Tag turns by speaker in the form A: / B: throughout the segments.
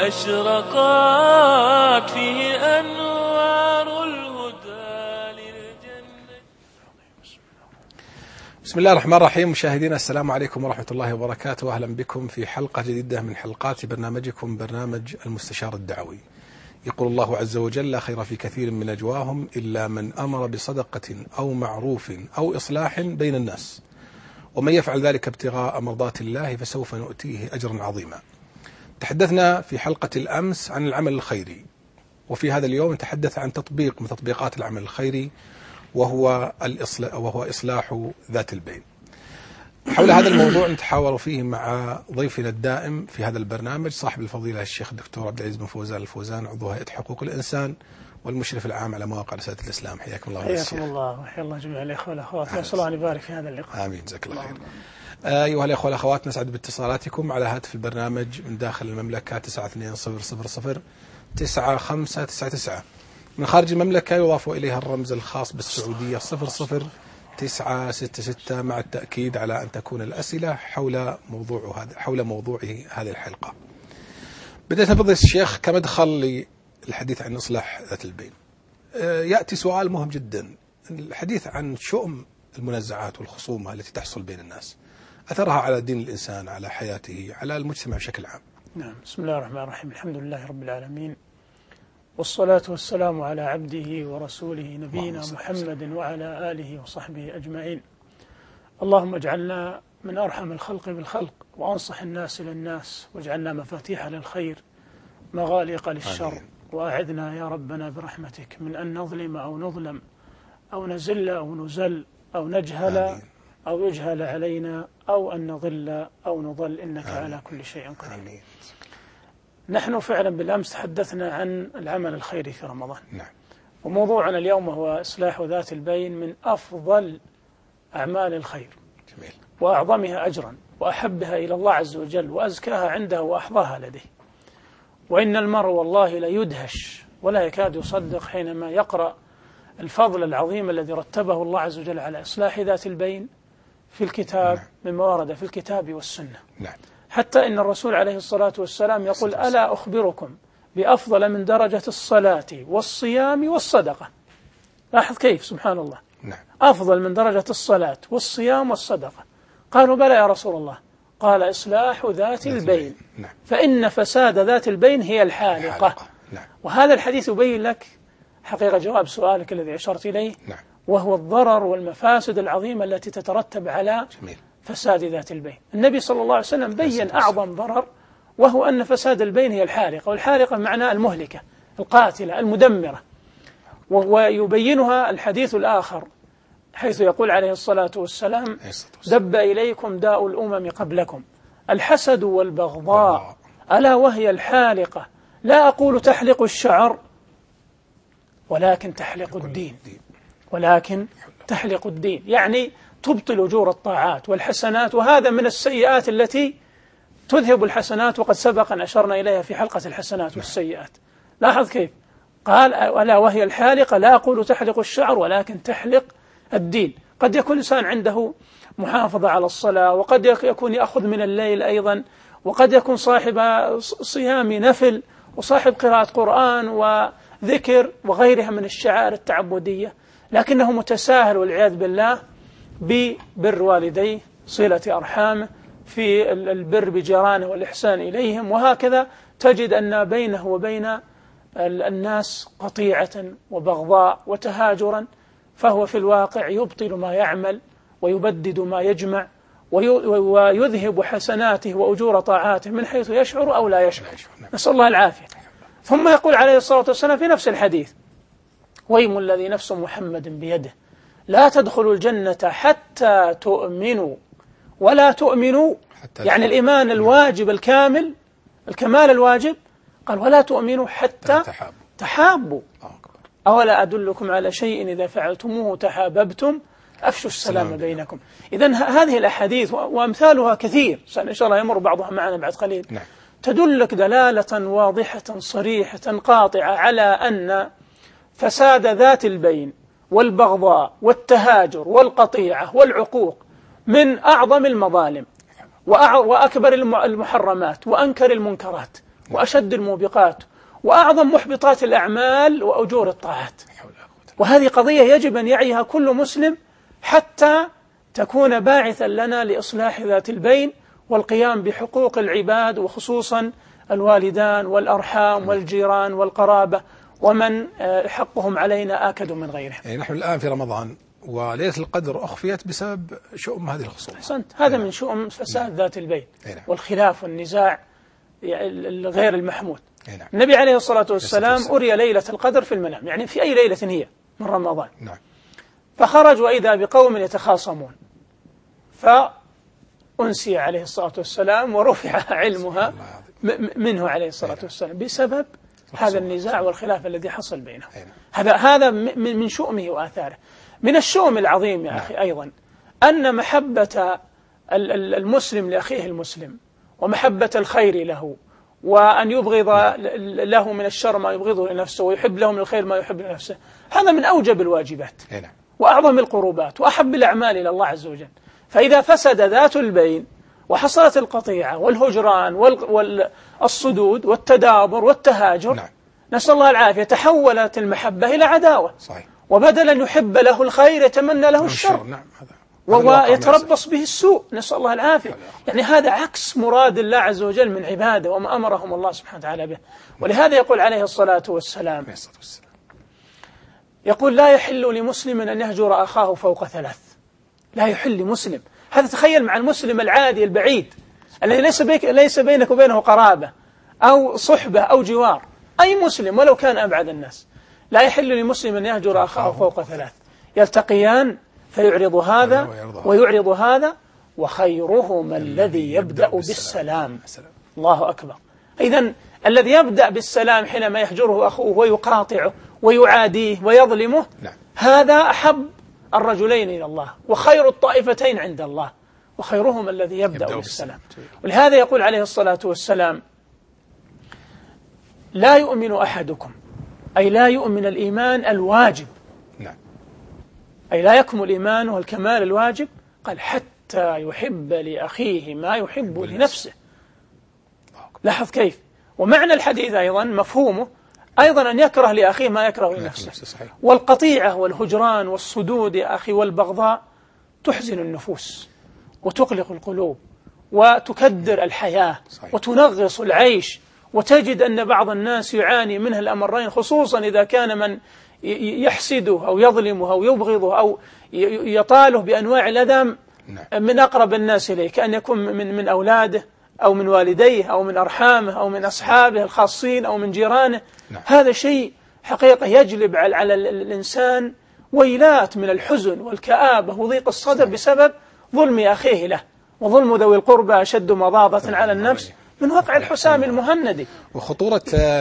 A: أشرقت فيه أنوار الهدى للجنة.
B: بسم الله الرحمن الرحيم. مشاهدينا السلام عليكم ورحمة الله وبركاته، أهلا بكم في حلقة جديدة من حلقات برنامجكم برنامج المستشار الدعوي. يقول الله عز وجل: لا خير في كثير من نجواهم إلا من أمر بصدقة أو معروف أو إصلاح بين الناس، ومن يفعل ذلك ابتغاء مرضات الله فسوف نؤتيه أجرا عظيما. تحدثنا في حلقة الأمس عن العمل الخيري، وفي هذا اليوم نتحدث عن تطبيق من تطبيقات العمل الخيري وهو إصلاح ذات البين. حول هذا الموضوع نتحاور فيه مع ضيفنا الدائم في هذا البرنامج صاحب الفضيلة الشيخ الدكتور عبد العزيز بن فوزان الفوزان، عضو هيئة حقوق الإنسان والمشرف العام على مواقع رسالة الإسلام. حياكم الله.
C: حياكم الله وحيا الله جميع الإخوة والأخوات، نسأل الله أن يبارك في هذا اللقاء.
B: آمين، جزاك الله خير. أيها الأخوة والأخوات، نسعد باتصالاتكم على هاتف البرنامج من داخل المملكة 9200 9599، من خارج المملكة يضاف إليها الرمز الخاص بالسعودية 00966، مع التأكيد على أن تكون الأسئلة حول موضوع هذه الحلقة. بدأت بفضل الشيخ كمدخل للحديث عن إصلاح ذات البين. يأتي سؤال مهم جدا، الحديث عن شؤم المنازعات والخصومة التي تحصل بين الناس، أثرها على دين الإنسان، على حياته، على المجتمع بشكل عام.
C: نعم، بسم الله الرحمن الرحيم، الحمد لله رب العالمين، والصلاة والسلام على عبده ورسوله نبينا محمد وعلى آله وصحبه أجمعين. اللهم اجعلنا من أرحم الخلق بالخلق وأنصح الناس للناس، واجعلنا مفاتيح للخير مغاليق للشر، وأعذنا يا ربنا برحمتك من أن نظلم أو نظلم أو نزل أو نزل أو نجهل أو يجهل علينا أو أن نضل أو نضل، إنك على كل شيء قدير. نحن فعلا بالأمس تحدثنا عن العمل الخيري في رمضان.
B: نعم.
C: وموضوعنا اليوم هو إصلاح ذات البين، من أفضل أعمال الخير.
B: جميل.
C: وأعظمها أجرا وأحبها إلى الله عز وجل وأزكاها عنده وأحظاها لديه. وإن المرء والله ليدهش ولا يكاد يصدق حينما يقرأ الفضل العظيم الذي رتبه الله عز وجل على إصلاح ذات البين في الكتاب. نعم. مما ورد في الكتاب والسنة.
B: نعم.
C: حتى إن الرسول عليه الصلاة والسلام يقول: ألا أخبركم بأفضل من درجة الصلاة والصيام والصدقة. لاحظ كيف، سبحان الله.
B: نعم.
C: أفضل من درجة الصلاة والصيام والصدقة. قالوا: بلى يا رسول الله. قال: إصلاح ذات البين.
B: نعم.
C: فإن فساد ذات البين هي الحالقة.
B: نعم. وهذا
C: الحديث يبين لك حقيقة جواب سؤالك الذي أشرت إليه.
B: نعم.
C: وهو الضرر والمفاسد العظيمة التي تترتب على فساد ذات البين. النبي صلى الله عليه وسلم بين أعظم ضرر، وهو أن فساد البين هي الحارقة، والحارقة معناها المهلكة القاتلة المدمرة. ويبينها الحديث الآخر حيث يقول عليه الصلاة والسلام: دب إليكم داء الأمم قبلكم الحسد والبغضاء، ألا وهي الحالقة، لا أقول تحلق الشعر ولكن تحلق الدين. يعني تبطل أجور الطاعات والحسنات، وهذا من السيئات التي تذهب الحسنات، وقد سبق أن أشرنا إليها في حلقة الحسنات والسيئات. لاحظ كيف قال: ألا وهي الحالقة، لا أقول تحلق الشعر ولكن تحلق الدين. قد يكون الإنسان عنده محافظة على الصلاة، وقد يكون يأخذ من الليل أيضا، وقد يكون صاحب صيام نفل، وصاحب قراءة قرآن وذكر وغيرها من الشعائر التعبدية، لكنه متساهل والعياذ بالله ببر والديه، صلة أرحامه، في البر بجيرانه والإحسان إليهم، وهكذا تجد أن بينه وبين الناس قطيعة وبغضاء وتهاجرا، فهو في الواقع يبطل ما يعمل ويبدد ما يجمع ويذهب حسناته وأجور طاعاته من حيث يشعر أو لا يشعر، نسأل الله العافية. ثم يقول عليه الصلاة والسلام في نفس الحديث: ويم الذي نفس محمد بيده لا تدخلوا الجنة حتى تؤمنوا ولا تؤمنوا، يعني الإيمان الواجب الكامل، الكمال الواجب، قال: ولا تؤمنوا حتى تحابوا. أولا أدلكم على شيء إذا فعلتموه تحاببتم أفشوا السلام بينكم. إذن هذه الأحاديث وأمثالها كثير، إن شاء الله يمر بعضها معنا بعد قليل.
B: نعم.
C: تدلك دلالة واضحة صريحة قاطعة على أن فساد ذات البين والبغضاء والتهاجر والقطيعة والعقوق من أعظم المظالم وأكبر المحرمات وأنكر المنكرات، وأشد الموبقات وأعظم محبطات الأعمال وأجور الطاعات. وهذه قضية يجب أن يعيها كل مسلم حتى تكون باعثا لنا لإصلاح ذات البين والقيام بحقوق العباد، وخصوصا الوالدان والأرحام والجيران والقرابة ومن حقهم علينا آكد من غيره.
B: يعني نحن الآن في رمضان وليلة القدر أخفيت بسبب شؤم هذه الخصومة.
C: أحسنت، هذا من شؤم فساد ذات البين والخلاف والنزاع غير المحمود. النبي عليه الصلاة والسلام أري ليلة القدر في المنام، يعني في أي ليلة هي من رمضان. فخرج وإذا بقوم يتخاصمون، فأنسي عليه الصلاة والسلام ورفع علمها منه عليه الصلاة والسلام بسبب هذا النزاع والخلاف الذي حصل بينهم. هذا من شؤمه وآثاره. من الشؤم العظيم يا أخي أيضا أن محبة المسلم لأخيه المسلم ومحبة الخير له، وأن يبغض له من الشر ما يبغضه لنفسه، ويحب له من الخير ما يحب لنفسه، هذا من أوجب الواجبات وأعظم القربات وأحب الأعمال إلى الله عز وجل. فإذا فسد ذات البين وحصلت القطيعة والهجران والصدود والتدابر والتهاجر، نسأل الله العافية، تحولت المحبة إلى عداوة. وبدلا يحب له الخير يتمنى له الشر، ويتربص به السوء، نسأل الله العافية. يعني هذا عكس مراد الله عز وجل من عباده وما أمرهم الله سبحانه وتعالى به. ولهذا يقول عليه الصلاة والسلام، يقول: لا يحل لمسلم أن يهجر أخاه فوق 3. لا يحل لمسلم، هذا تخيل مع المسلم العادي البعيد الذي ليس بينك وبينه قرابة أو صحبة أو جوار، أي مسلم ولو كان أبعد الناس، لا يحل لمسلم أن يهجر أخاه فوق 3 يلتقيان فيعرض هذا ويعرض هذا، وخيرهما الذي يبدأ بالسلام. الله أكبر. إذن الذي يبدأ بالسلام حينما يهجره أخوه ويقاطعه ويعاديه ويظلمه، هذا أحب الرجلين إلى الله وخير الطائفتين عند الله، وخيرهما الذي يبدأ بالسلام. ولهذا يقول عليه الصلاة والسلام: لا يؤمن أحدكم، أي لا يؤمن الإيمان الواجب، أي لا يكمل إيمانه الكمال الواجب، قال: حتى يحب لأخيه ما يحب لنفسه. لاحظ كيف. ومعنى الحديث أيضا مفهومه أيضا أن يكره لأخيه ما يكره لنفسه. والقطيعة والهجران والصدود يا أخي والبغضاء تحزن النفوس وتقلق القلوب وتكدر الحياة وتنغص العيش، وتجد أن بعض الناس يعاني منها الأمرين، خصوصا إذا كان من يحسده أو يظلمه أو يبغضه أو يطاله بأنواع الأذى من أقرب الناس إليه، كأن يكون من أولاده أو من والديه أو من أرحامه أو من أصحابه الخاصين أو من جيرانه. هذا شيء حقيقة يجلب على الإنسان ويلات من الحزن والكآبة وضيق الصدر بسبب ظلم أخيه له. وظلم ذوي القربى أشد مضاضة على النفس من وقع الحسام المهندي.
B: وخطورة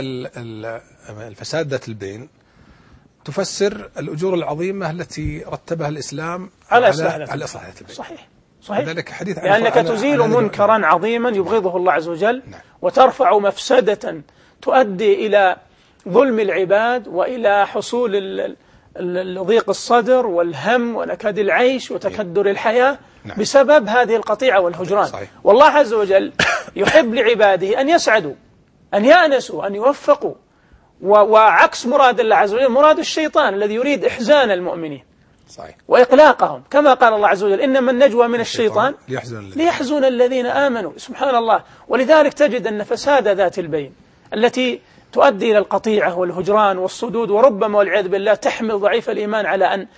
B: الفساد ذات البين تفسر الأجور العظيمة التي رتبها الإسلام على إصلاح ذات البين.
C: صحيح.
B: لأنك
C: تزيل منكرا عظيما يبغضه الله عز وجل، وترفع مفسدة تؤدي إلى ظلم العباد وإلى حصول ضيق الصدر والهم ونكد العيش وتكدر الحياة بسبب هذه القطيعة والهجران. والله عز وجل يحب لعباده أن يسعدوا، أن يأنسوا، أن يوفقوا، وعكس مراد الله عز وجل مراد الشيطان الذي يريد إحزان المؤمنين وإقلاقهم، كما قال الله عز وجل: إنما النجوى من الشيطان ليحزن الذين آمنوا. سبحان الله. ولذلك تجد أن فساد ذات البين التي تؤدي إلى القطيعة والهجران والصدود، وربما والعياذ بالله تحمل ضعيف الإيمان على أن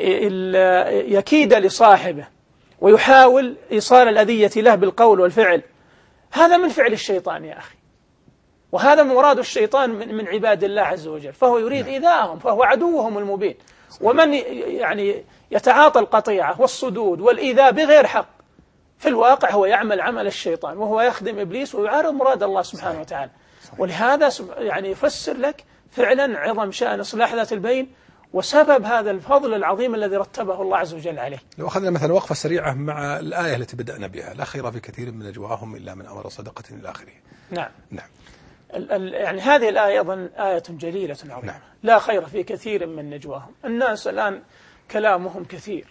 C: يكيد لصاحبه ويحاول إيصال الأذية له بالقول والفعل، هذا من فعل الشيطان يا أخي، وهذا مراد الشيطان من عباد الله عز وجل، فهو يريد إيذاءهم، فهو عدوهم المبين. ومن يعني يتعاطى القطيعة والصدود والإيذاء بغير حق في الواقع هو يعمل عمل الشيطان، وهو يخدم إبليس ويعارض مراد الله سبحانه وتعالى. ولهذا يعني يفسر لك فعلا عظم شأن إصلاح ذات البين وسبب هذا الفضل العظيم الذي رتبه الله عز وجل عليه.
B: لو أخذنا مثلا وقفة سريعة مع الآية التي بدأنا بها: لا خير في كثير من نجواهم إلا من أمر صدقة إلى آخره.
C: نعم. يعني هذه الآية أيضا آية جليلة عظيمة. لا خير في كثير من نجواهم. الناس الآن كلامهم كثير،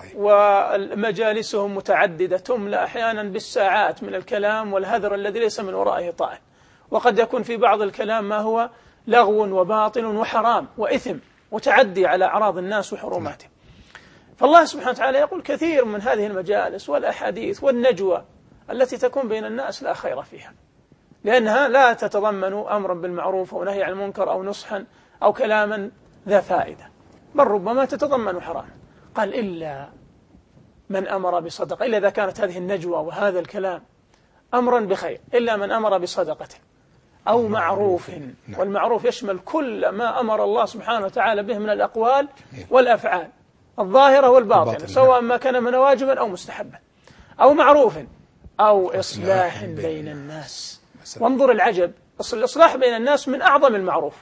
C: ومجالسهم متعددة تملأ أحيانا بالساعات من الكلام والهذر الذي ليس من ورائه طائل. وقد يكون في بعض الكلام ما هو لغو وباطل وحرام وإثم وتعدي على أعراض الناس وحرماتهم. فالله سبحانه وتعالى يقول كثير من هذه المجالس والأحاديث والنجوى التي تكون بين الناس لا خير فيها، لأنها لا تتضمن أمرا بالمعروف أو نهي عن المنكر أو نصحا أو كلاما ذا فائدة، بل ربما تتضمن حرام. قال إلا من أمر بصدقة، إلا إذا كانت هذه النجوى وهذا الكلام أمرا بخير، إلا من أمر بصدقة أو معروف. والمعروف يشمل كل ما أمر الله سبحانه وتعالى به من الأقوال والأفعال الظاهرة والباطنة، سواء ما كان من واجبا أو مستحبا، أو معروف أو إصلاح بين الناس. وانظر العجب، الإصلاح بين الناس من أعظم المعروف،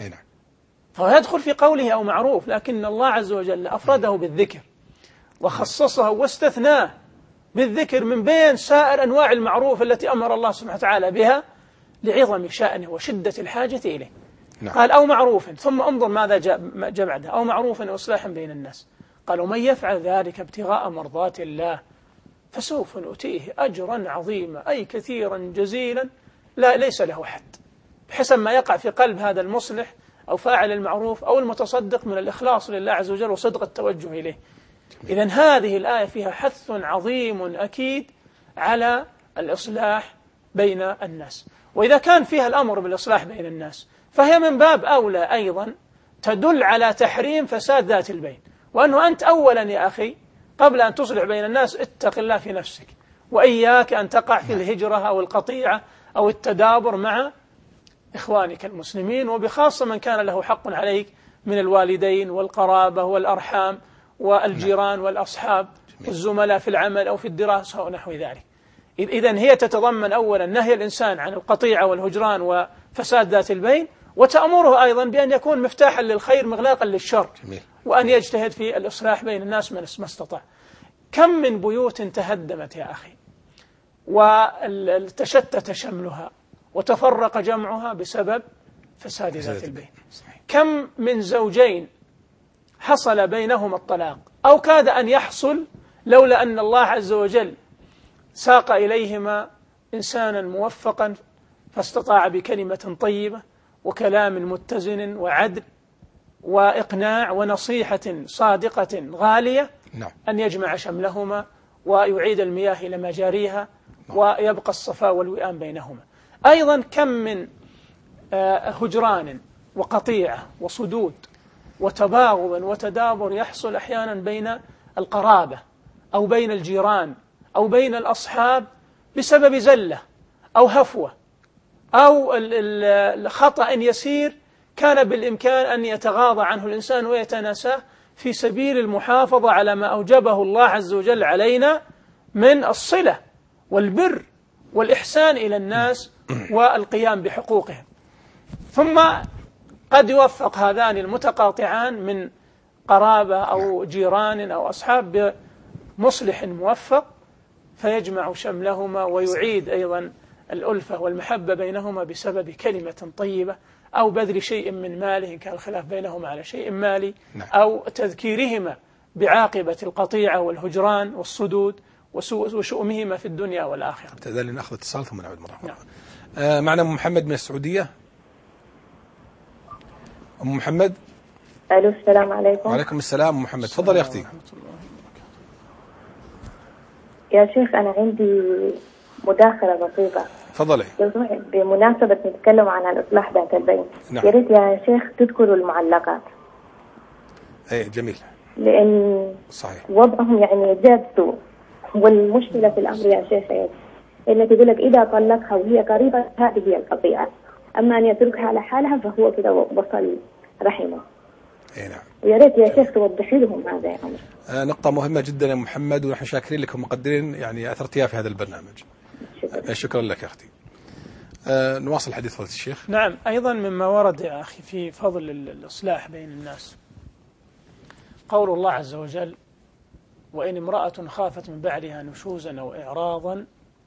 C: فهو يدخل في قوله أو معروف، لكن الله عز وجل أفرده بالذكر وخصصه واستثناه بالذكر من بين سائر أنواع المعروف التي أمر الله سبحانه وتعالى بها لعظم شأنه وشدة الحاجة إليه. قال أو معروف، ثم انظر ماذا جاء بعده، أو معروف وإصلاح بين الناس. قال ومن يفعل ذلك ابتغاء مرضات الله فسوف نؤتيه أجرا عظيما، أي كثيرا جزيلا ليس له حد، بحسب ما يقع في قلب هذا المصلح أو فاعل المعروف أو المتصدق من الإخلاص لله عز وجل وصدق التوجه إليه. إذن هذه الآية فيها حث عظيم أكيد على الإصلاح بين الناس، وإذا كان فيها الأمر بالإصلاح بين الناس فهي من باب أولى أيضا تدل على تحريم فساد ذات البين، وأنه أنت أولا يا أخي قبل أن تصلح بين الناس اتق الله في نفسك، وإياك أن تقع في الهجرة أو القطيعة أو التدابر مع إخوانك المسلمين، وبخاصة من كان له حق عليك من الوالدين والقرابة والأرحام والجيران والأصحاب والزملاء في العمل أو في الدراسة ونحو ذلك. إذن هي تتضمن أولا نهي الإنسان عن القطيعة والهجران وفساد ذات البين، وتأمره أيضا بأن يكون مفتاحا للخير مغلاقا للشر، وأن يجتهد في الإصلاح بين الناس ما استطاع. كم من بيوت تهدمت يا أخي وتشتت شملها وتفرق جمعها بسبب فساد ذات البين. كم من زوجين حصل بينهما الطلاق أو كاد أن يحصل لولا أن الله عز وجل ساق إليهما إنسانا موفقا فاستطاع بكلمة طيبة وكلام متزن وعدل وإقناع ونصيحة صادقة غالية أن يجمع شملهما ويعيد المياه إلى مجاريها ويبقى الصفاء والوئام بينهما. أيضا كم من هجران وقطيعة وصدود وتباغض وتدابر يحصل أحيانا بين القرابة أو بين الجيران أو بين الأصحاب بسبب زلة أو هفوة أو خطأ يسير كان بالإمكان أن يتغاضى عنه الإنسان ويتناساه في سبيل المحافظة على ما أوجبه الله عز وجل علينا من الصلة والبر والإحسان إلى الناس والقيام بحقوقهم. ثم قد يوفق هذان المتقاطعان من قرابة أو جيران أو أصحاب بمصلح موفق فيجمع شملهما ويعيد أيضا الألفة والمحبة بينهما بسبب كلمة طيبة أو بذل شيء من ماله إن كان الخلاف بينهما على شيء مالي، أو تذكيرهما بعاقبة القطيعة والهجران والصدود وشؤمهما في الدنيا والآخرة.
B: تذل نأخذ اتصال ثم نعود مرة أخرى. معنا أم محمد من السعودية. أم محمد.
D: ألو السلام عليكم.
B: وعليكم السلام أم محمد، تفضل يا أختي.
D: يا شيخ أنا عندي مداخلة بسيطة.
B: تفضلي.
D: بمناسبة نتكلم عن الإصلاح ذات البين. يا ريت يا شيخ تذكروا المعلقات.
B: أي جميل.
D: لأن
B: صحيح.
D: وضعهم يعني جاد سوء، والمشكلة في الأمر يا شيخ اللي تقول لك إذا طلقها وهي قريبة هذه هي القطيعة، أما أن يتركها على حالها فهو كذا وصل رحمه.
B: اي نعم.
D: ويا ريت يا شيخ توضحي لهم هذا يا عمر.
B: نقطة مهمة جدا يا محمد، ونحن شاكرين لك ومقدرين يعني أثرتيها في هذا البرنامج. شكرا لك يا أختي. نواصل الحديث فضيلة الشيخ.
C: نعم، أيضا مما ورد يا أخي في فضل الإصلاح بين الناس قول الله عز وجل: وإن امرأة خافت من بعدها نشوزا أو إعراضا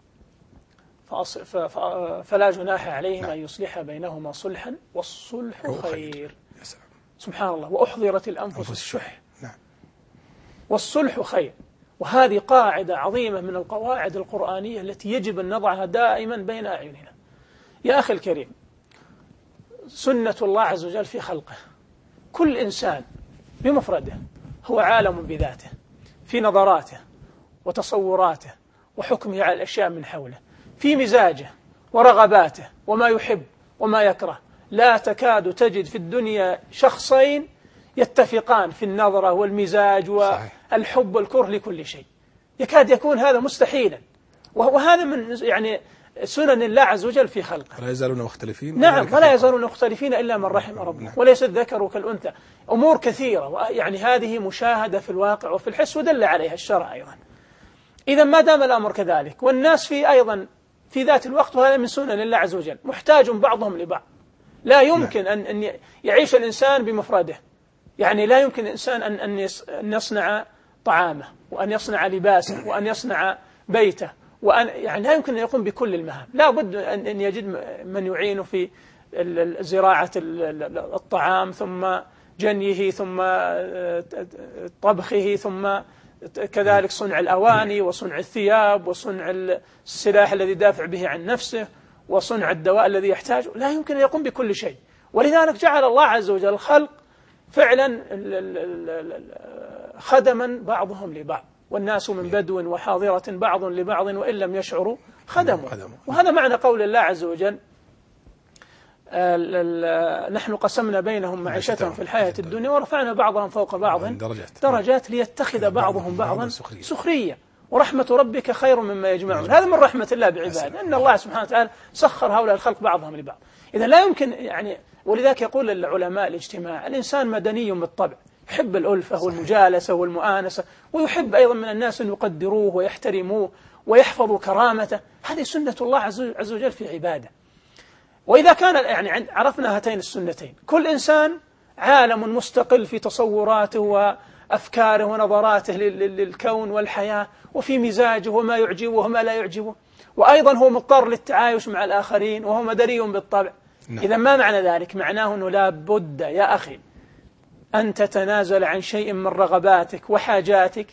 C: فلا جناح عليهما أن يصلح بينهما صلحا والصلح خير. سبحان الله. وأحضرت الأنفس الشح.
B: نعم.
C: والصلح خير. وهذه قاعدة عظيمة من القواعد القرآنية التي يجب أن نضعها دائما بين أعيننا. يا أخي الكريم، سنة الله عز وجل في خلقه، كل إنسان بمفرده هو عالم بذاته في نظراته وتصوراته وحكمه على الأشياء من حوله، في مزاجه ورغباته وما يحب وما يكره. لا تكاد تجد في الدنيا شخصين يتفقان في النظرة والمزاج والحب والكره لكل شيء، يكاد يكون هذا مستحيلا. وهذا من يعني سنن الله عز وجل في خلقه.
B: ولا يزالون مختلفين.
C: نعم، ولا يزالون مختلفين إلا من رحم ربنا. نعم. وليس الذكر كالأنثى. أمور كثيرة يعني هذه مشاهدة في الواقع وفي الحس، ودل عليها الشرع أيضا. إذا ما دام الأمر كذلك والناس في أيضا في ذات الوقت، وهذا من سنن الله عز وجل، محتاج بعضهم لبعض. لا يمكن أن يعيش الإنسان بمفرده، يعني لا يمكن الإنسان أن يصنع طعامه وأن يصنع لباسه وأن يصنع بيته، وأن يعني لا يمكن أن يقوم بكل المهام. لا بد أن يجد من يعينه في زراعة الطعام، ثم جنيه، ثم طبخه، ثم كذلك صنع الأواني وصنع الثياب وصنع السلاح الذي يدافع به عن نفسه وصنع الدواء الذي يحتاجه. لا يمكن أن يقوم بكل شيء. ولذلك جعل الله عز وجل الخلق فعلا خدما بعضهم لبعض، والناس من بدو وحاضرة بعض لبعض وإن لم يشعروا خدموا. وهذا معنى قول الله عز وجل: نحن قسمنا بينهم معيشتهم في الحياة الدنيا ورفعنا بعضهم فوق بعض درجات ليتخذ بعضهم بعضا سخريا ورحمة ربك خير مما يجمعون. هذا من رحمة الله بعباده، أن الله سبحانه وتعالى سخر هؤلاء الخلق بعضهم لبعض. إذا لا يمكن يعني، ولذلك يقول العلماء الاجتماع: الإنسان مدني بالطبع، يحب الألفة والمجالسة والمؤانسة، ويحب أيضا من الناس أن يقدروه ويحترموه ويحفظوا كرامته. هذه سنة الله عز وجل في عباده. وإذا كان يعني عرفنا هاتين السنتين، كل إنسان عالم مستقل في تصوراته وأفكاره ونظراته للكون والحياة، وفي مزاجه وما يعجبه وما لا يعجبه، وأيضا هو مضطر للتعايش مع الآخرين وهو مدني بالطبع. إذا ما معنى ذلك؟ معناه أنه لا بد يا أخي أن تتنازل عن شيء من رغباتك وحاجاتك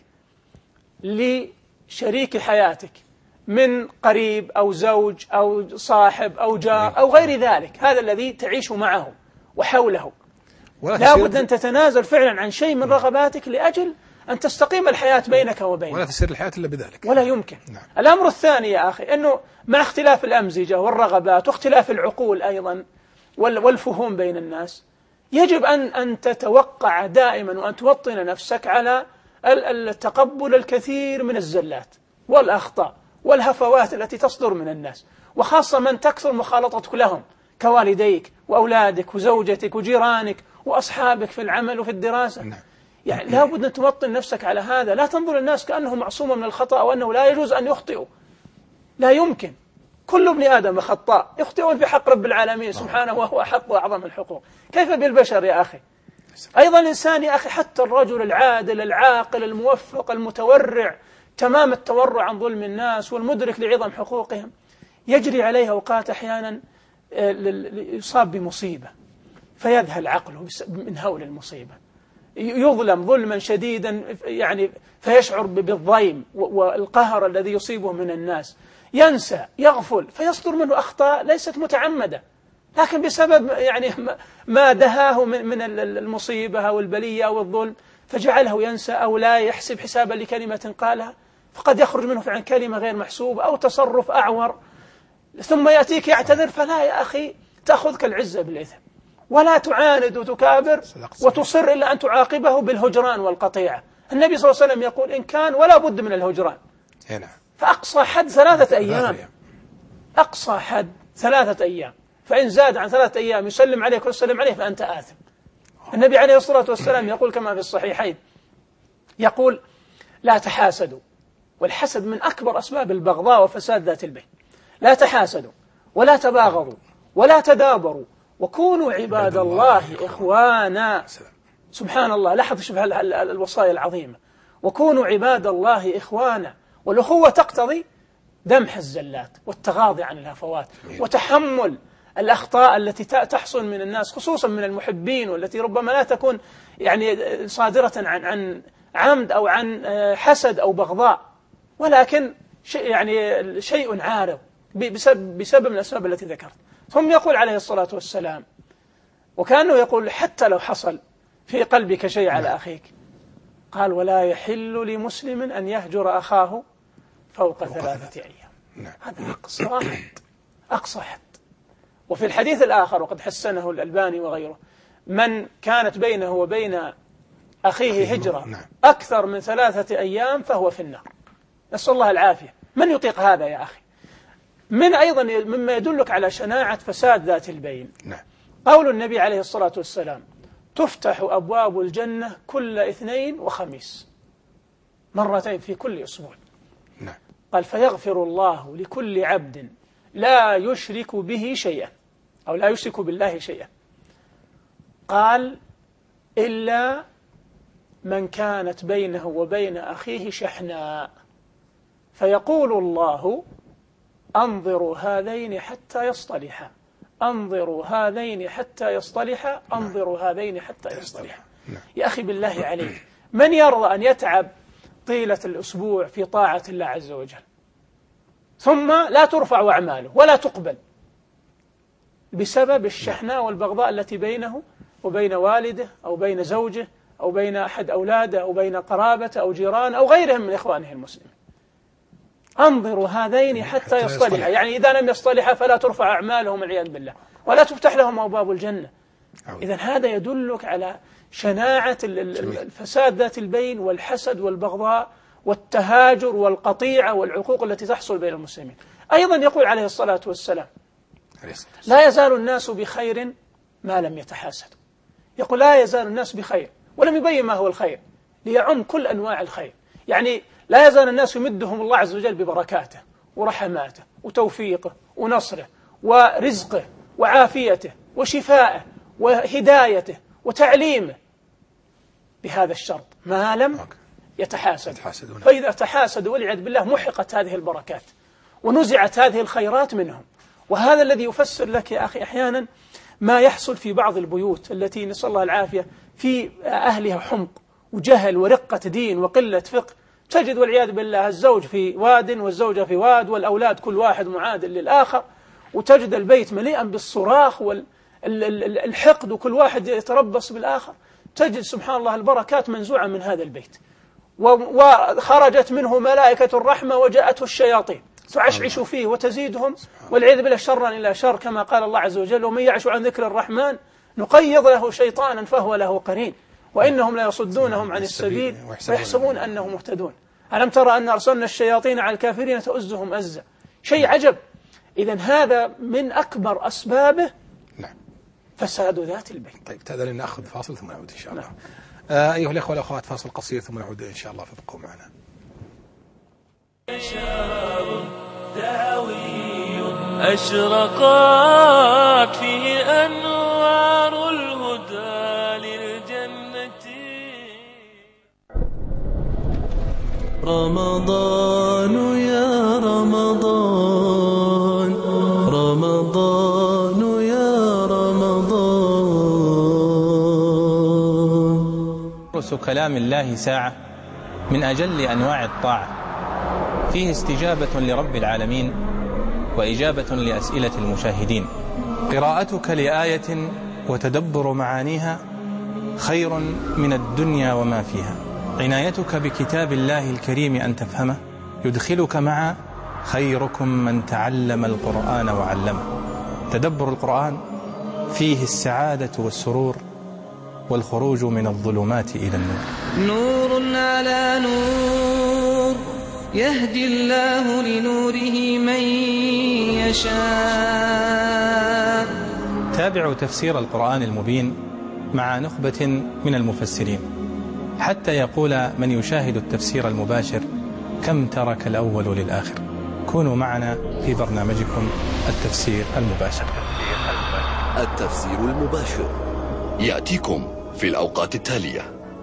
C: لشريك حياتك من قريب أو زوج أو صاحب أو جار أو غير ذلك، هذا الذي تعيش معه وحوله. لا بد أن تتنازل فعلا عن شيء من رغباتك لأجل أن تستقيم الحياة بينك وبينه،
B: ولا تسير الحياة إلا بذلك،
C: ولا يمكن. الأمر الثاني يا أخي، أنه مع اختلاف الأمزجة والرغبات واختلاف العقول أيضا والفهوم بين الناس، يجب أن تتوقع دائما وأن توطن نفسك على التقبل الكثير من الزلات والأخطاء والهفوات التي تصدر من الناس، وخاصة من تكثر مخالطتك لهم كوالديك وأولادك وزوجتك وجيرانك وأصحابك في العمل وفي الدراسة. يعني لا بد أن توطن نفسك على هذا. لا تنظر الناس كأنه معصوم من الخطأ وأنه لا يجوز أن يخطئوا، لا يمكن. كل ابن آدم خطاء، يخطئون في حق رب العالمين سبحانه وهو أحق وأعظم الحقوق. كيف بالبشر يا أخي؟ أيضا الإنسان يا أخي، حتى الرجل العادل العاقل الموفق المتورع تمام التورع عن ظلم الناس والمدرك لعظم حقوقهم، يجري عليه أوقات أحيانا يصاب بمصيبة فيذهل عقله من هول المصيبة، يظلم ظلما شديدا يعني فيشعر بالضيم والقهر الذي يصيبه من الناس، ينسى يغفل فيصدر منه أخطاء ليست متعمدة، لكن بسبب يعني ما دهاه من المصيبة أو البلية أو الظلم فجعله ينسى أو لا يحسب حسابا لكلمة قالها، فقد يخرج منه عن كلمة غير محسوبة أو تصرف أعور، ثم يأتيك يعتذر. فلا يا أخي تأخذك العزة بالإثم، ولا تعاند وتكابر وتصر إلا أن تعاقبه بالهجران والقطيعة. النبي صلى الله عليه وسلم يقول: إن كان ولا بد من الهجران، فأقصى حد 3 أيام، أقصى حد 3 أيام، فإن زاد عن 3 أيام يسلم عليك ويسلم عليه فأنت آثم. النبي عليه الصلاة والسلام يقول كما في الصحيحين، يقول: لا تحاسدوا، والحسد من أكبر أسباب البغضاء وفساد ذات البين. لا تحاسدوا ولا تباغضوا ولا تدابروا وكونوا عباد الله إخوانا. سبحان الله، لاحظ شوف الوصايا العظيمة، وكونوا عباد الله إخوانا. والأخوة تقتضي دمح الزلات والتغاضي عن الهفوات وتحمل الأخطاء التي تحصل من الناس، خصوصا من المحبين، والتي ربما لا تكون يعني صادرة عن عمد أو عن حسد أو بغضاء، ولكن شيء عارض بسبب من الأسباب التي ذكرت. ثم يقول عليه الصلاة والسلام، وكأنه يقول حتى لو حصل في قلبك شيء على أخيك، قال: ولا يحل لمسلم أن يهجر أخاه فوق 3 أيام. هذا أقصى حد. وفي الحديث الآخر وقد حسنه الألباني وغيره: من كانت بينه وبين أخيه هجرة أكثر من 3 أيام فهو في النار. نسأل الله العافية. من يطيق هذا يا أخي؟ أيضا مما يدلك على شناعة فساد ذات البين قول النبي عليه الصلاة والسلام: تفتح أبواب الجنة كل اثنين وخميس، مرتين في كل أسبوع. قال: فيغفر الله لكل عبد لا يشرك به شيئا، أو لا يشرك بالله شيئا، قال: إلا من كانت بينه وبين أخيه شحناء، فيقول الله: أنظروا هذين حتى يصطلحا، أنظروا هذين حتى يصطلحا، أنظروا هذين حتى يصطلحا. يا أخي بالله عليك، من يرضى أن يتعب طيلة الأسبوع في طاعة الله عز وجل ثم لا ترفع أعماله ولا تقبل بسبب الشحناء والبغضاء التي بينه وبين والده أو بين زوجه أو بين أحد أولاده أو بين قرابته أو جيرانه أو غيرهم من إخوانه المسلمين؟ أنظروا هذين حتى يصطلحا، يعني إذا لم يصطلحا فلا ترفع أعمالهم والعياذ بالله ولا تفتح لهم أبواب الجنة. إذن هذا يدلك على شناعة الفساد ذات البين والحسد والبغضاء والتهاجر والقطيعة والعقوق التي تحصل بين المسلمين. أيضا يقول عليه الصلاة والسلام: لا يزال الناس بخير ما لم يتحاسدوا. يقول لا يزال الناس بخير، ولم يبين ما هو الخير ليعم كل أنواع الخير. يعني لا يزال الناس يمدهم الله عز وجل ببركاته ورحماته وتوفيقه ونصره ورزقه وعافيته وشفائه وهدايته وتعليمه، بهذا الشرط ما لم يتحاسدوا. فإذا تحاسدوا والعياذ بالله محقت هذه البركات ونزعت هذه الخيرات منهم. وهذا الذي يفسر لك يا أخي أحيانا ما يحصل في بعض البيوت التي نسأل الله العافية في أهلها حمق وجهل ورقة دين وقلة فقه. تجد والعياذ بالله الزوج في واد والزوجة في واد والأولاد كل واحد معاد للآخر، وتجد البيت مليئا بالصراخ والحقد وكل واحد يتربص بالآخر. تجد سبحان الله البركات منزوعة من هذا البيت، وخرجت منه ملائكة الرحمة وجاءته الشياطين تعشعش فيه وتزيدهم والعياذ بالله شرا إلى شر، كما قال الله عز وجل: ومن يعش عن ذكر الرحمن نقيض له شيطانا فهو له قرين وإنهم لا يصدونهم عن السبيل ويحسبون أنهم مهتدون. ألم ترى أن أرسلنا الشياطين على الكافرين تؤزهم أزا؟ شيء عجب. إذن هذا من أكبر أسبابه فساد ذات البين.
B: طيب تأذن نأخذ فاصل ثم نعود إن شاء الله. أيها الأخوة والأخوات، فاصل قصير ثم نعود إن شاء الله، فابقوا معنا.
A: أشرقت فيه أنوار الهدى للجنة.
E: رمضان يا رمضان، رمضان يا رمضان.
F: درس كلام الله ساعة من أجل أنواع الطاعة، فيه استجابة لرب العالمين وإجابة لأسئلة المشاهدين. قراءتك لآية وتدبر معانيها خير من الدنيا وما فيها. عنايتك بكتاب الله الكريم أن تفهمه يدخلك مع خيركم من تعلم القرآن وعلمه. تدبر القرآن فيه السعادة والسرور والخروج من الظلمات إلى النور.
E: نور على نور يهدي الله لنوره من يشاء.
F: تابعوا تفسير القرآن المبين مع نخبة من المفسرين حتى يقول من يشاهد التفسير المباشر: كم ترك الأول للآخر. كونوا معنا في برنامجكم التفسير المباشر.
G: التفسير المباشر يأتيكم في الأوقات التالية: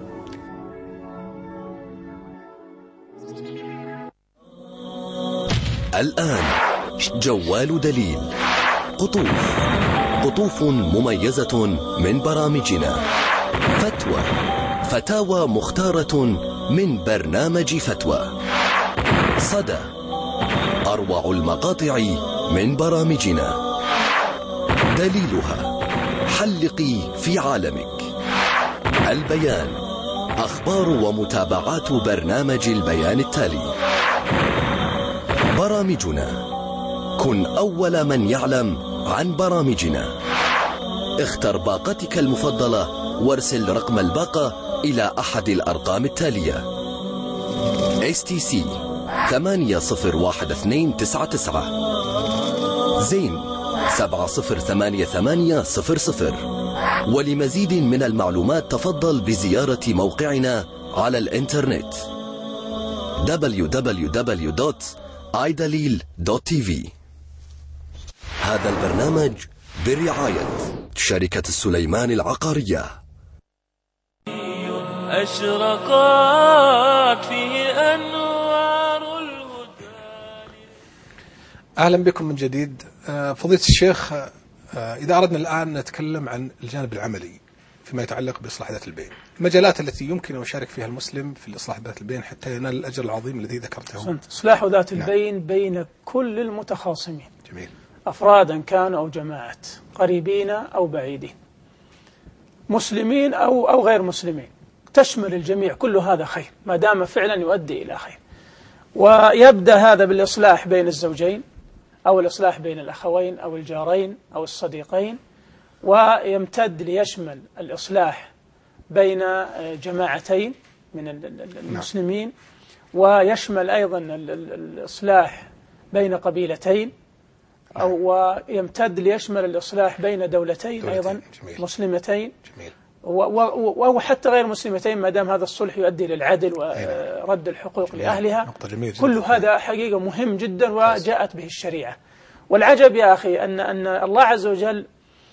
G: الآن جوال دليل، قطوف مميزة من برامجنا، فتاوى مختارة من برنامج فتوى، صدى، أروع المقاطع من برامجنا، دليلها حلقي في عالمك. البيان، أخبار ومتابعات برنامج البيان التالي. برامجنا، كن أول من يعلم عن برامجنا. اختر باقتك المفضلة وارسل رقم الباقة إلى أحد الأرقام التالية: STC 801299 زين 708800. ولمزيد من المعلومات تفضل بزيارة موقعنا على الإنترنت www.idalil.tv. هذا البرنامج برعاية شركة السليمان العقارية.
A: أشرقت فيه أنوار الهدى.
B: أهلا بكم من جديد. فضيلة الشيخ، إذا أردنا الآن نتكلم عن الجانب العملي فيما يتعلق بإصلاح ذات البين، المجالات التي يمكن أن يشارك فيها المسلم في الإصلاح ذات البين حتى ينال الأجر العظيم الذي ذكرته.
C: إصلاح ذات البين بين كل المتخاصمين،
B: جميل،
C: أفرادا كانوا أو جماعات، قريبين أو بعيدين، مسلمين أو غير مسلمين، تشمل الجميع. كل هذا خير ما دام فعلا يؤدي إلى خير. ويبدأ هذا بالإصلاح بين الزوجين أو الإصلاح بين الأخوين أو الجارين أو الصديقين، ويمتد ليشمل الإصلاح بين جماعتين من المسلمين، ويشمل أيضا الإصلاح بين قبيلتين، ويمتد ليشمل الإصلاح بين دولتين أيضا مسلمتين، وحتى غير مسلمتين ما دام هذا الصلح يؤدي للعدل ورد الحقوق لأهلها. كل هذا حقيقة مهم جدا وجاءت به الشريعة. والعجب يا أخي أن الله عز وجل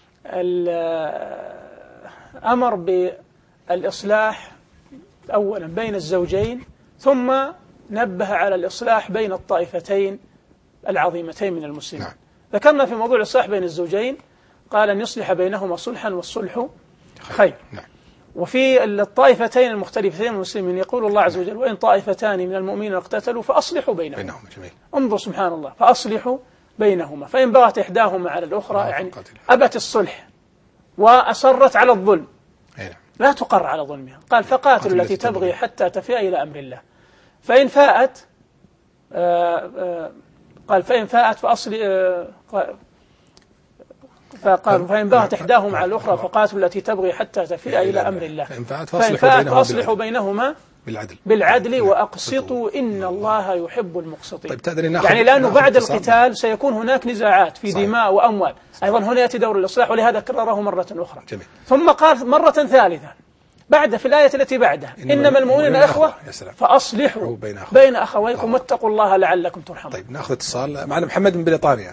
C: أمر بالإصلاح أولا بين الزوجين، ثم نبه على الإصلاح بين الطائفتين العظيمتين من المسلمين. ذكرنا في موضوع الإصلاح بين الزوجين قال أن يصلح بينهما صلحا والصلح خير. وفي الطائفتين المختلفتين من المسلمين يقول الله عز وجل: وإن طائفتان من المؤمنين اقتتلوا فأصلحوا بينهما. انظر سبحان الله، فأصلحوا بينهما، فإن بغت إحداهما على الأخرى، يعني أبت الصلح وأصرت على الظلم لا تقر على ظلمها، قال: فقاتلوا التي تبغي حتى تفيء إلى أمر الله، فإن فاءت قال فإن فاءت فقالوا فإن بغت إحداهما على الأخرى فقاتلوا التي تبغي حتى تفيء إلى أمر الله، فإن فاءت فأصلحوا بينهما بالعدل وأقسطوا إن الله يحب المقسطين. يعني لأنه بعد القتال سيكون هناك نزاعات في دماء وأموال، أيضا هنا يأتي دور الإصلاح، ولهذا كرره مرة أخرى. جميل. ثم قال مرة ثالثة بعد في الآية التي بعدها: إنما المؤمنون إخوة فأصلحوا بين أخويكم واتقوا الله لعلكم ترحمون.
B: طيب نأخذ اتصال معنا محمد من بريطانيا.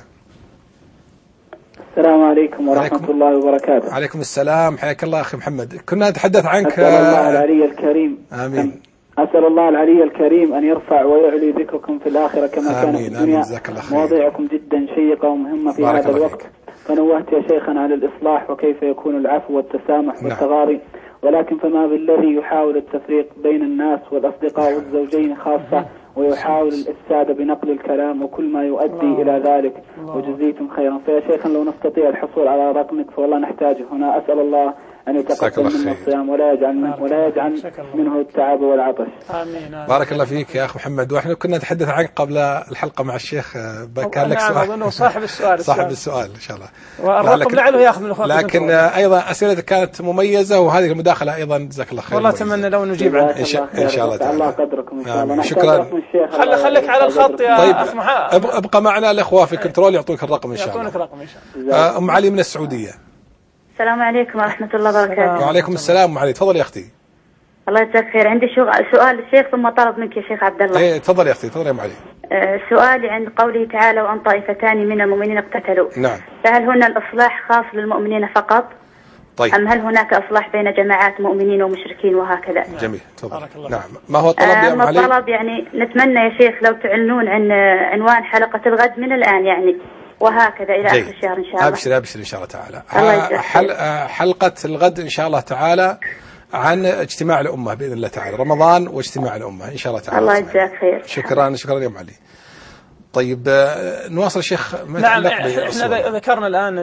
H: السلام عليكم ورحمة الله وبركاته.
B: عليكم السلام، حياك الله أخي محمد. كنا نتحدث عنك.
H: أسأل الله العلي الكريم.
B: آمين.
H: أسأل الله العلي الكريم أن يرفع ويعلي ذكركم في الآخرة كما كان في الدنيا. مواضيعكم جدا شيقة ومهمة في هذا الوقت، فنوهت يا شيخنا على الإصلاح وكيف يكون العفو والتسامح والتغاضي، ولكن فما بالذي يحاول التفريق بين الناس والأصدقاء والزوجين خاصة، ويحاول الإفساد بنقل الكلام وكل ما يؤدي إلى ذلك، وجزيتم خيرا. فيا شيخا لو نستطيع الحصول على رقمك فوالله نحتاجه هنا. أسأل الله أن يتقبل منا الصيام ولا يجعل منه التعب والعطش.
C: آمين.
B: بارك الله فيك يا أخي محمد. وإحنا كنا نتحدث عنك قبل الحلقة مع الشيخ، كان لك سؤال.
C: أظنه صاحب السؤال.
B: صاحب السؤال إن شاء الله.
C: والرقم لعله يأخذ من الأخوات.
B: لكن أيضا أسئلتك كانت مميزة، وهذه المداخلة أيضا جزاك الله خير.
C: والله أتمنى لو نجيب عنها
B: إن شاء الله تعالى.
H: الله قدركم إن شاء الله.
B: شكرا.
C: خليك على الخط يا
B: طيب
C: أخ محمد.
B: ابقى معنا الأخوة في الكنترول يعطونك الرقم إن شاء الله.
C: يعطونك رقم إن شاء الله.
B: أم علي من السعودية.
D: السلام عليكم ورحمة الله وبركاته.
B: وعليكم السلام. علي تفضل يا أختي.
D: الله يجزاك خير. عندي سؤال للشيخ ثم طلب منك يا شيخ عبد الله.
B: إيه تفضل يا أختي، تفضل يا أم علي.
D: سؤالي عند قوله تعالى: وأن طائفتان من المؤمنين اقتتلوا.
B: نعم.
D: فهل هنا الإصلاح خاص للمؤمنين فقط؟
B: طيب.
D: أم هل هناك إصلاح بين جماعات مؤمنين ومشركين وهكذا؟
B: جميل تفضل. نعم. ما هو الطلب يا أم علي؟
D: الطلب يعني نتمنى يا شيخ لو تعلنون عن عنوان حلقة الغد من الآن يعني، وهكذا إلى آخر الشهر إن شاء الله.
B: أبشر إن شاء الله تعالى. حلقة الغد إن شاء الله تعالى عن اجتماع الأمة بإذن الله تعالى، رمضان واجتماع الأمة إن شاء الله تعالى.
D: الله يجزاك خير.
B: شكرا يا أم علي. طيب نواصل شيخ.
C: نعم، احنا ذكرنا الآن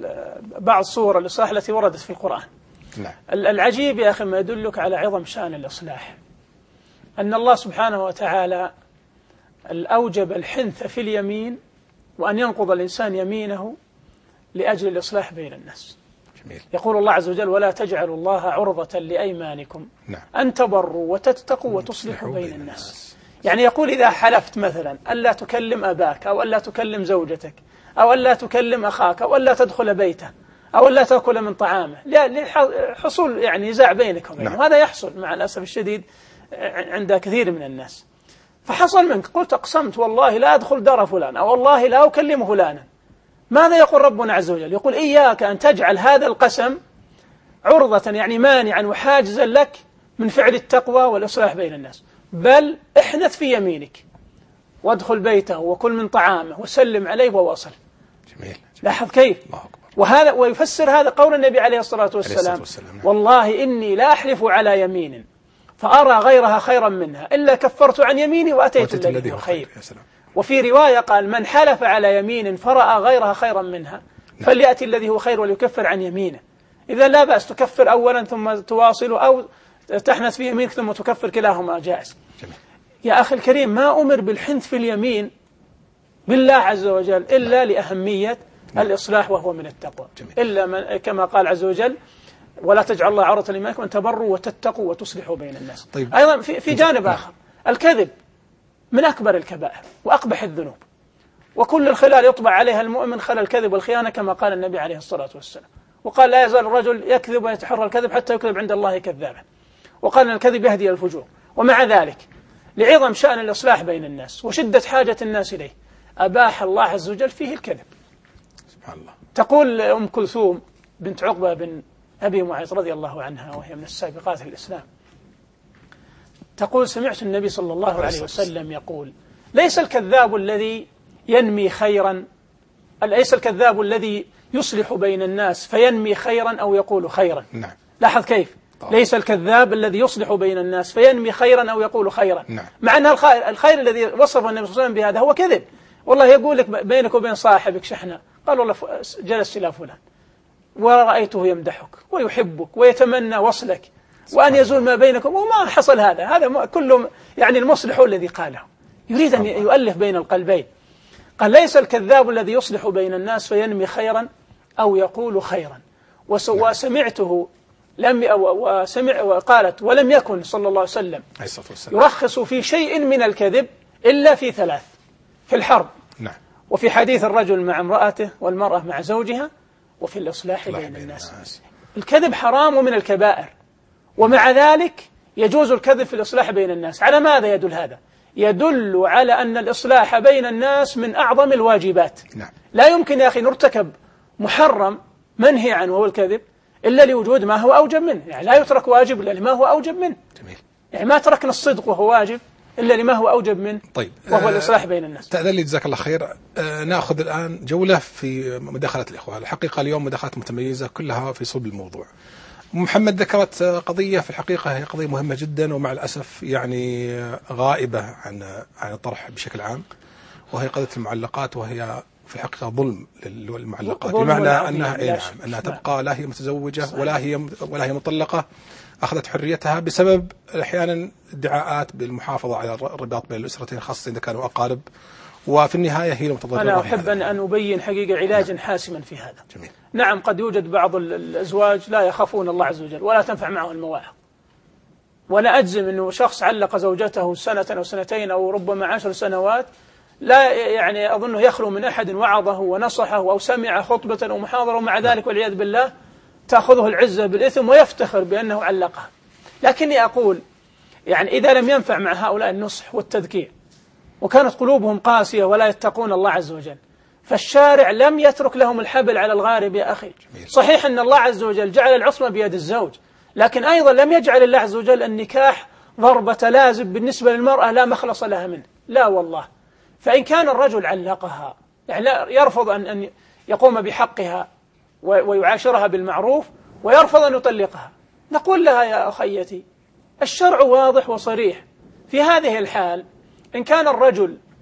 C: بعض صور الإصلاح التي وردت في القرآن.
B: نعم.
C: العجيب يا أخي ما يدلك على عظم شأن الإصلاح أن الله سبحانه وتعالى أوجب الحنث في اليمين وأن ينقض الإنسان يمينه لأجل الإصلاح بين الناس.
B: جميل.
C: يقول الله عز وجل: ولا تجعلوا الله عرضة لأيمانكم أن تبروا وتتقوا وتصلحوا بين الناس. يعني يقول إذا حلفت مثلا ألا تكلم أباك أو ألا تكلم زوجتك أو ألا تكلم أخاك أو ألا تدخل بيته أو ألا تأكل من طعامه لحصول يعني نزاع بينك وبينه. وهذا يحصل مع الأسف الشديد عند كثير من الناس. فحصل منك قلت أقسمت والله لا أدخل دار فلان أو والله لا أكلم فلانا. ماذا يقول ربنا عز وجل؟ يقول: إياك أن تجعل هذا القسم عرضة يعني مانعا وحاجزا لك من فعل التقوى والإصلاح بين الناس، بل احنث في يمينك وادخل بيته وكل من طعامه وسلم عليه وواصل.
B: جميل.
C: لاحظ كيف. وهذا ويفسر هذا قول النبي عليه الصلاة والسلام: والله إني لا أحلف على يمين فأرى غيرها خيرا منها إلا كفرت عن يميني وأتيت الذي هو خير. وفي رواية قال: من حلف على يمين فرأى غيرها خيرا منها فليأتي الذي هو خير وليكفر عن يمينه. إذا لا بأس تكفر أولا ثم تواصل أو تحنث في يمينك ثم تكفر، كلاهما جائز. يا أخي الكريم، ما أمر بالحنث في اليمين بالله عز وجل إلا لأهمية الإصلاح وهو من التقوى. إلا من كما قال عز وجل: ولا تجعل الله عرضة لأيمانكم أن تبروا وتتقوا وتصلحوا بين الناس.
B: طيب.
C: أيضا في جانب آخر، الكذب من أكبر الكبائر وأقبح الذنوب، وكل الخلال يطبع عليها المؤمن خلال الكذب والخيانة كما قال النبي عليه الصلاة والسلام. وقال: لا يزال الرجل يكذب ويتحرى الكذب حتى يكذب عند الله كذابا. وقال أن الكذب يهدي إلى الفجور. ومع ذلك لعظم شأن الإصلاح بين الناس وشدة حاجة الناس إليه أباح الله عز وجل فيه الكذب.
B: سبحان الله.
C: تقول أم كلثوم بنت عقبة بن أبي معيط رضي الله عنها وهي من السابقات الإسلام، تقول: سمعت النبي صلى الله عليه وسلم يقول: ليس الكذاب الذي ينمي خيرا، ليس الكذاب الذي يصلح بين الناس فينمي خيرا أو يقول خيرا.
B: نعم.
C: لاحظ كيف. ليس الكذاب الذي يصلح بين الناس فينمي خيرا أو يقول خيرا.
B: نعم.
C: مع أن الخير الذي وصف النبي صلى الله عليه وسلم بهذا هو كذب. والله يقول لك بينك وبين صاحبك شحنة، قال: والله جلست إلى فلان ورأيته يمدحك ويحبك ويتمنى وصلك وأن يزول ما بينكم، وما حصل هذا كله يعني المصلح الذي قاله، يريد أن يؤلف بين القلبين. قال: ليس الكذاب الذي يصلح بين الناس فينمي خيرا أو يقول خيرا. وسمعته وقالت: ولم يكن صلى الله عليه وسلم يرخص في شيء من الكذب إلا في ثلاث: في الحرب،
B: نعم،
C: وفي حديث الرجل مع امرأته والمرأة مع زوجها، وفي الإصلاح بين الناس. الكذب حرام من الكبائر، ومع ذلك يجوز الكذب في الإصلاح بين الناس. على ماذا يدل هذا؟ يدل على أن الإصلاح بين الناس من أعظم الواجبات.
B: نعم.
C: لا يمكن يا أخي نرتكب محرم منهي عنه وهو الكذب إلا لوجود ما هو أوجب منه. يعني لا يترك واجب إلا لما هو أوجب منه.
B: جميل.
C: يعني ما تركنا الصدق وهو واجب إلا لما هو أوجب منه.
B: طيب.
C: وهو الإصلاح بين الناس.
B: تأذن لي جزاك الله خير. نأخذ الآن جولة في مداخلات الإخوة. الحقيقة اليوم مداخلات متميزة كلها في صلب الموضوع. محمد ذكرت قضية في الحقيقة هي قضية مهمة جدا، ومع الأسف يعني غائبة عن الطرح بشكل عام، وهي قضية المعلقات، وهي في الحقيقة ظلم للمعلقات، بمعنى أنها تبقى لا هي متزوجة ولا هي مطلقة، أخذت حريتها بسبب أحيانا ادعاءات بالمحافظة على الرباط بين الأسرتين، خاصة إذا كانوا أقارب، وفي النهاية هي المتضررة.
C: أنا أحب أن أبين حقيقة علاجا حاسما في هذا.
B: جميل.
C: نعم، قد يوجد بعض الأزواج لا يخافون الله عز وجل ولا تنفع معه المواعظ، ولا أجزم أنه شخص علق زوجته سنة أو سنتين أو ربما 10 سنوات لا يعني أظنه يخلو من أحد وعظه ونصحه أو سمع خطبة أو محاضرة، ومع ذلك والعياذ بالله تأخذه العزة بالإثم ويفتخر بأنه علقها. لكني أقول يعني إذا لم ينفع مع هؤلاء النصح والتذكير وكانت قلوبهم قاسية ولا يتقون الله عز وجل، فالشارع لم يترك لهم الحبل على الغارب يا أخي. صحيح أن الله عز وجل جعل العصمة بيد الزوج، لكن أيضا لم يجعل الله عز وجل النكاح ضربة لازم بالنسبة للمرأة لا مخلص لها منه، لا والله. فإن كان الرجل علقها يعني يرفض أن يقوم بحقها ويعاشرها بالمعروف ويرفض أن يطلقها، نقول لها: يا أخيتي الشرع واضح وصريح في هذه الحال. إن كان الرجل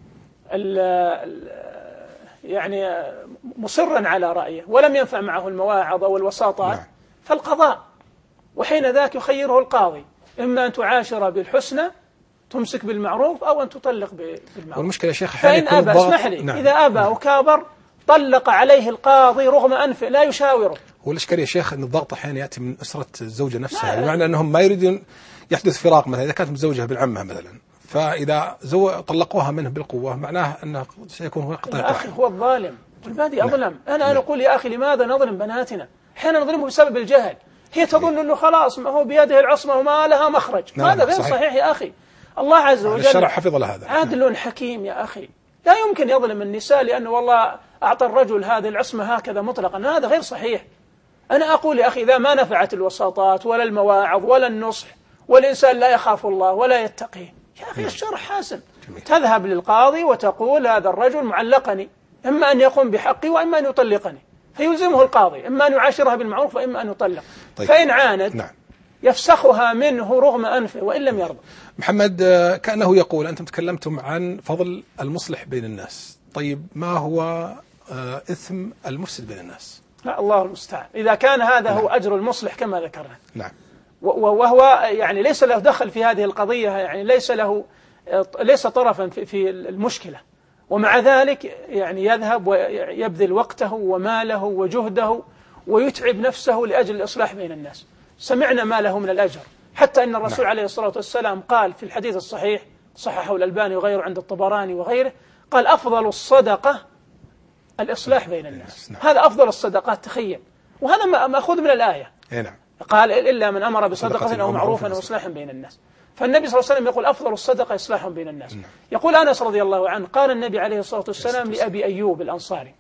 C: يعني مصرا على رأيه ولم ينفع معه المواعظ أو الوساطات، فالقضاء، وحين ذاك يخيره القاضي إما أن تعاشر بالحسنى تمسك بالمعروف أو أن تطلق بالمعروف.
B: والمشكلة يا شيخ
C: فإن أبى، اسمح لي، إذا أبى وكابر طلق عليه القاضي رغم أنفه، لا يشاوره.
B: والإشكال يا شيخ أن الضغط أحيانا يأتي من أسرة الزوجة نفسها، بمعنى أنهم ما يريدون يحدث فراق، مثلا إذا كانت متزوجة بالعمة مثلا، فإذا طلقوها منه بالقوة معناه أنه سيكون هو قطع
C: يا أخي هو الظالم والبادي أظلم. أنا أقول يا أخي لماذا نظلم بناتنا؟ أحيانا نظلمه بسبب الجهل، هي تظن أنه خلاص ما هو بيده العصمة وما لها مخرج. هذا غير صحيح يا أخي. الله عز وجل
B: الشرع حفظ له هذا،
C: عادل حكيم يا أخي، لا يمكن يظلم النساء لأنه والله أعطى الرجل هذه العصمة هكذا مطلقا، هذا غير صحيح. أنا أقول يا أخي إذا ما نفعت الوساطات ولا المواعظ ولا النصح والإنسان لا يخاف الله ولا يتقيه، يا أخي الشرع حاسم. تذهب للقاضي وتقول هذا الرجل معلقني، إما أن يقوم بحقي وإما أن يطلقني، فيلزمه القاضي إما أن يعاشرها بالمعروف وإما أن يطلق. فإن عاند يفسخها منه رغم أنفه وإن لم يرضى.
B: محمد كأنه يقول أنتم تكلمتم عن فضل المصلح بين الناس، طيب ما هو إثم المفسد بين الناس؟
C: لا الله المستعان. إذا كان هذا هو أجر المصلح كما ذكرنا، وهو يعني ليس له دخل في هذه القضية، يعني ليس طرفا في المشكلة، ومع ذلك يعني يذهب ويبذل وقته وماله وجهده ويتعب نفسه لأجل الإصلاح بين الناس، سمعنا ما له من الأجر، حتى أن الرسول عليه الصلاة والسلام قال في الحديث الصحيح صححه الألباني وغيره عند الطبراني وغيره، قال أفضل الصدقة الإصلاح بين الناس. هذا أفضل الصدقات، تخيل، وهذا مأخوذ من الآية. قال إلا من أمر بصدقة أو معروف أو إصلاح بين الناس. فالنبي صلى الله عليه وسلم يقول أفضل الصدقة إصلاح بين الناس. يقول أنس رضي الله عنه قال النبي عليه الصلاة والسلام لأبي أيوب الأنصاري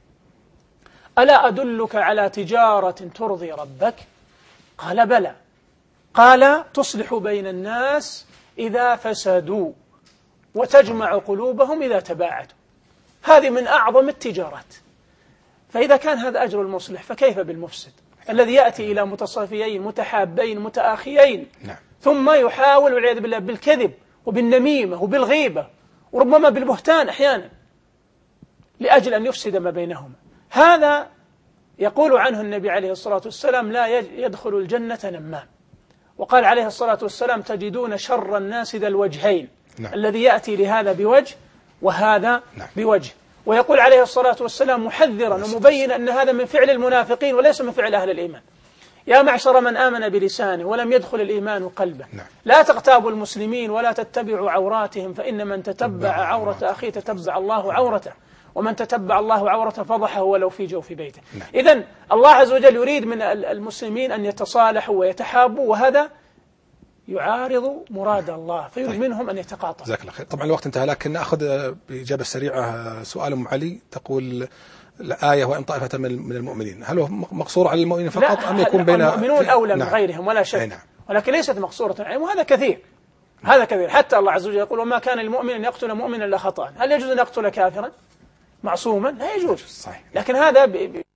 C: ألا أدلك على تجارة ترضي ربك؟ قال بلى. قال تصلح بين الناس إذا فسدوا وتجمع قلوبهم إذا تباعدوا. هذه من أعظم التجارات. فإذا كان هذا أجر المصلح فكيف بالمفسد الذي يأتي إلى متصافيين متحابين متآخيين ثم يحاول والعياذ بالله بالكذب وبالنميمة وبالغيبة وربما بالبهتان أحيانا لأجل أن يفسد ما بينهما. هذا يقول عنه النبي عليه الصلاة والسلام لا يدخل الجنة نمام. وقال عليه الصلاة والسلام تجدون شر الناس ذا الوجهين، الذي يأتي لهذا بوجه وهذا بوجه. ويقول عليه الصلاة والسلام محذرا ومبينا أن هذا من فعل المنافقين وليس من فعل أهل الإيمان. يا معشر من آمن بلسانه ولم يدخل الإيمان قلبه لا تغتابوا المسلمين ولا تتبعوا عوراتهم، فإن من تتبع عورة أخيه تتبع الله عورته، ومن تتبع الله عورته فضحه ولو في جوف بيته. إذن الله عز وجل يريد من المسلمين أن يتصالحوا ويتحابوا، وهذا يعارض مراد الله، فيريد منهم أن يتقاطعوا.
B: جزاك الله خير. طبعا الوقت انتهى، لكن نأخذ بإجابة سريعة سؤال أم علي تقول الآية وإن طائفة من المؤمنين، هل هو مقصور على المؤمنين فقط أم يكون بين
C: المؤمنون أولى من غيرهم ولا شك، ولكن ليست مقصورة عليهم، وهذا كثير. هذا كثير، حتى الله عز وجل يقول وما كان المؤمن أن يقتل مؤمنا إلا خطأ. هل يجوز أن يقتل كافرا معصوما؟ لا يجوز. لكن هذا